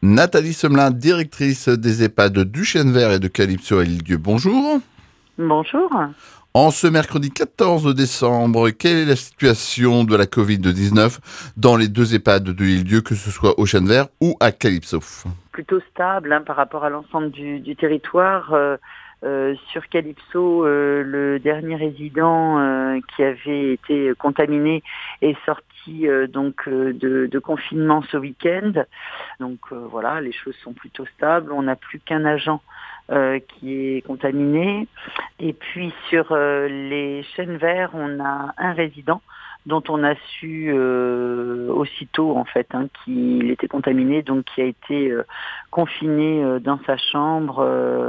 Nathalie Semelin, directrice des EHPAD du Chêne Vert et de Calypso à l'Île-Dieu. Bonjour. Bonjour. En ce mercredi 14 décembre, quelle est la situation de la Covid-19 dans les deux EHPAD de l'Île-Dieu, que ce soit au Chêne Vert ou à Calypso? Plutôt stable par rapport à l'ensemble du territoire. Sur Calypso, le dernier résident qui avait été contaminé est sorti de confinement ce week-end. Donc voilà, les choses sont plutôt stables. On n'a plus qu'un agent qui est contaminé. Et puis sur les Chênes Verts, on a un résident dont on a su aussitôt qu'il était contaminé, donc qui a été confiné dans sa chambre.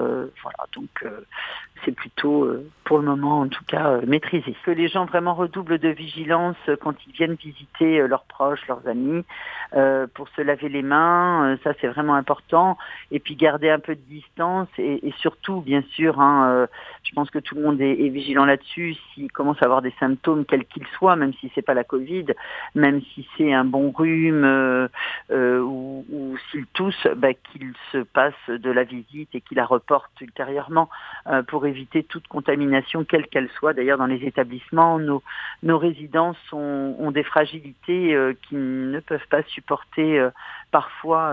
C'est plutôt, pour le moment en tout cas, maîtrisé. Que les gens vraiment redoublent de vigilance quand ils viennent visiter leurs proches, leurs amis, pour se laver les mains, ça c'est vraiment important. Et puis garder un peu de distance et surtout, bien sûr, je pense que tout le monde est vigilant là-dessus. S'il commence à avoir des symptômes, quels qu'ils soient, même si c'est pas la Covid, même si c'est un bon rhume ou s'il tousse, qu'il se passe de la visite et qu'il la reporte ultérieurement pour éviter toute contamination, quelle qu'elle soit. D'ailleurs, dans les établissements, nos résidents ont des fragilités qui ne peuvent pas supporter parfois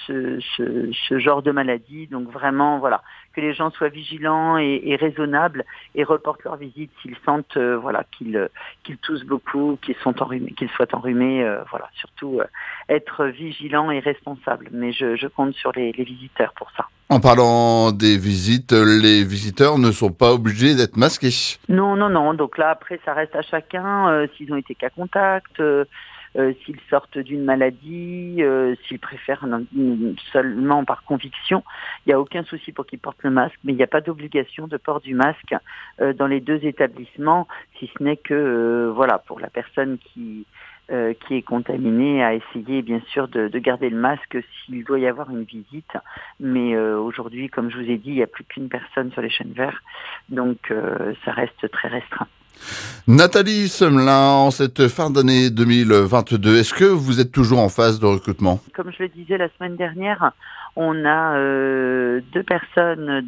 ce genre de maladie. Donc vraiment, voilà, que les gens soient vigilants et raisonnables et reportent leur visite s'ils sentent qu'ils toussent beaucoup, qu'ils soient enrhumés. Surtout être vigilants et responsables. Mais je compte sur les visiteurs pour ça. En parlant des visites, les visiteurs ne sont pas obligés d'être masqués. Non. Donc là, après, ça reste à chacun. S'ils ont été cas contact, s'ils sortent d'une maladie, s'ils préfèrent seulement par conviction, il n'y a aucun souci pour qu'ils portent le masque, mais il n'y a pas d'obligation de port du masque dans les deux établissements, si ce n'est que, pour la personne qui est contaminé, à essayer bien sûr de garder le masque s'il doit y avoir une visite. Mais aujourd'hui, comme je vous ai dit, il n'y a plus qu'une personne sur les Chênes Verts, donc ça reste très restreint. Nathalie Semelin, en cette fin d'année 2022, est-ce que vous êtes toujours en phase de recrutement? Comme je le disais la semaine dernière, on a 2 personnes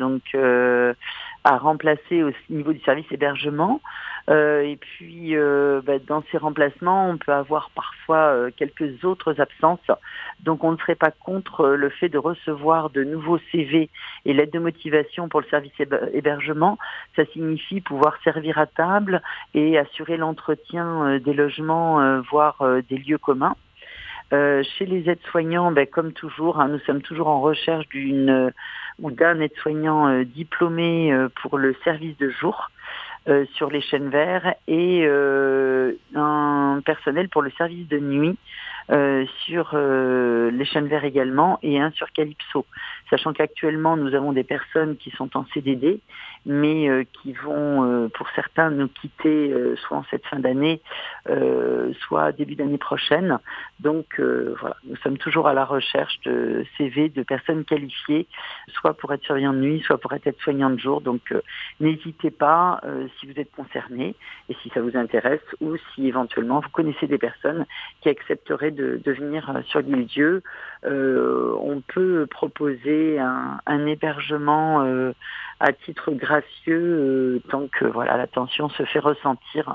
à remplacer au niveau du service hébergement. Et puis, dans ces remplacements, on peut avoir parfois quelques autres absences. Donc, on ne serait pas contre le fait de recevoir de nouveaux CV et l'aide de motivation pour le service hébergement. Ça signifie pouvoir servir à table et assurer l'entretien des logements, voire des lieux communs. Chez les aides-soignants, comme toujours, nous sommes toujours en recherche d'une ou d'un aide-soignant diplômé pour le service de jour sur les Chênes Verts et un personnel pour le service de nuit sur les Chênes Verts également et un sur Calypso. Sachant qu'actuellement, nous avons des personnes qui sont en CDD, mais qui vont, pour certains, nous quitter soit en cette fin d'année, soit début d'année prochaine. Donc nous sommes toujours à la recherche de CV de personnes qualifiées, soit pour être surveillant de nuit, soit pour être aide-soignant de jour. Donc n'hésitez pas si vous êtes concerné et si ça vous intéresse, ou si éventuellement vous connaissez des personnes qui accepteraient de venir sur l'Île-Dieu. On peut proposer un hébergement à titre gracieux tant que la tension se fait ressentir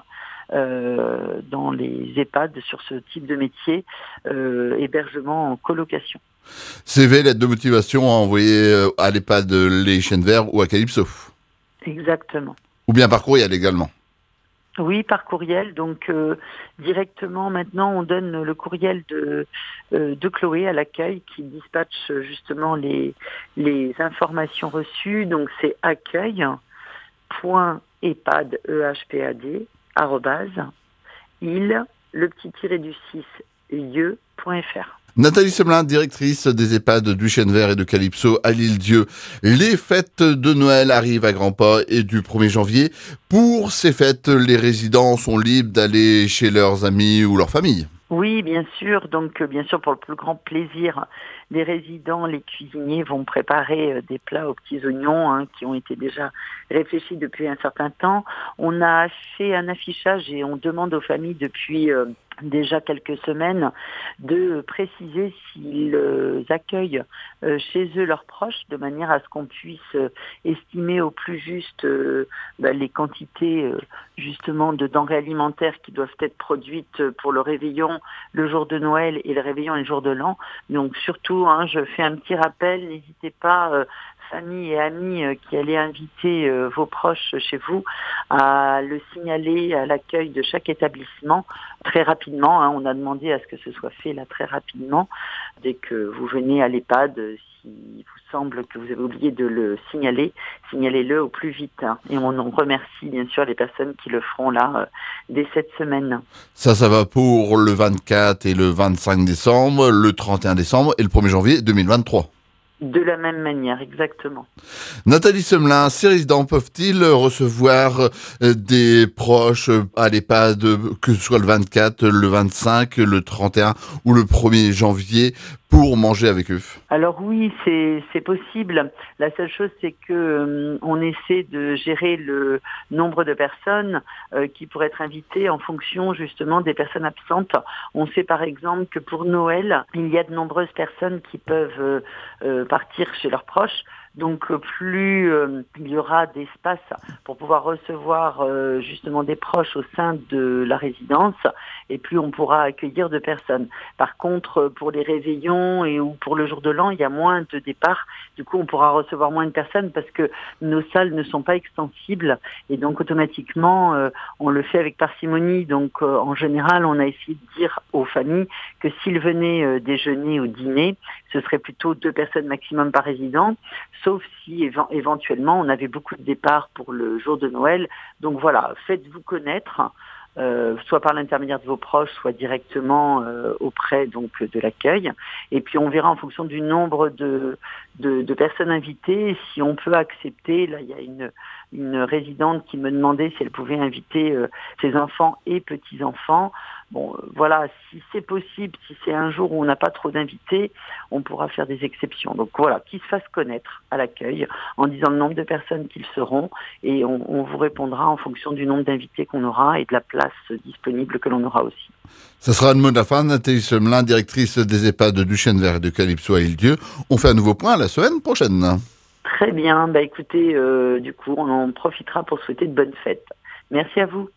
dans les EHPAD sur ce type de métier, hébergement en colocation. CV, lettre de motivation à envoyer à l'EHPAD les Chênes Verts ou à Calypso. Exactement. Ou bien par courriel également. Oui, par courriel. Donc directement maintenant, on donne le courriel de Chloé à l'accueil qui dispatche justement les informations reçues. Donc c'est accueil.epad, il, le petit tiré du 6, lieu.fr. Nathalie Semelin, directrice des EHPAD du Chêne Vert et de Calypso à l'Île-Dieu. Les fêtes de Noël arrivent à grands pas et du 1er janvier. Pour ces fêtes, les résidents sont libres d'aller chez leurs amis ou leur famille. Oui, bien sûr. Donc, bien sûr, pour le plus grand plaisir des résidents, les cuisiniers vont préparer des plats aux petits oignons qui ont été déjà réfléchis depuis un certain temps. On a fait un affichage et on demande aux familles depuis déjà quelques semaines, de préciser s'ils accueillent chez eux leurs proches, de manière à ce qu'on puisse estimer au plus juste les quantités justement de denrées alimentaires qui doivent être produites pour le réveillon le jour de Noël et le réveillon le jour de l'an. Donc surtout, je fais un petit rappel, n'hésitez pas, famille et amis qui allez inviter vos proches chez vous, à le signaler à l'accueil de chaque établissement très rapidement. On a demandé à ce que ce soit fait là très rapidement. Dès que vous venez à l'EHPAD, s'il vous semble que vous avez oublié de le signaler, signalez-le au plus vite. Et on en remercie bien sûr les personnes qui le feront là dès cette semaine. Ça va pour le 24 et le 25 décembre, le 31 décembre et le 1er janvier 2023. De la même manière, exactement. Nathalie Semelin, ces résidents peuvent-ils recevoir des proches à l'EHPAD, que ce soit le 24, le 25, le 31 ou le 1er janvier, pour manger avec eux? Alors oui, c'est possible. La seule chose, c'est que on essaie de gérer le nombre de personnes qui pourraient être invitées en fonction justement des personnes absentes. On sait par exemple que pour Noël, il y a de nombreuses personnes qui peuvent partir chez leurs proches. Donc plus il y aura d'espace pour pouvoir recevoir justement des proches au sein de la résidence, et plus on pourra accueillir de personnes. Par contre, pour les réveillons ou pour le jour de l'an, il y a moins de départs. Du coup, on pourra recevoir moins de personnes parce que nos salles ne sont pas extensibles, et donc automatiquement, on le fait avec parcimonie. Donc en général, on a essayé de dire aux familles que s'ils venaient déjeuner ou dîner, ce serait plutôt 2 personnes maximum par résident, sauf si éventuellement on avait beaucoup de départs pour le jour de Noël. Donc voilà, faites-vous connaître, soit par l'intermédiaire de vos proches, soit directement auprès donc de l'accueil. Et puis on verra en fonction du nombre de personnes invitées si on peut accepter. Là, il y a une résidente qui me demandait si elle pouvait inviter ses enfants et petits-enfants. Bon, voilà, si c'est possible, si c'est un jour où on n'a pas trop d'invités, on pourra faire des exceptions. Donc voilà, qu'ils se fassent connaître à l'accueil en disant le nombre de personnes qu'ils seront, et on vous répondra en fonction du nombre d'invités qu'on aura et de la place disponible que l'on aura aussi. Ça sera le mot de la fin. Nathalie Semelin, directrice des EHPAD du Chêne-Vert et de Calypso à Île-Dieu. On fait un nouveau point la semaine prochaine. Très bien, écoutez, du coup, on en profitera pour souhaiter de bonnes fêtes. Merci à vous.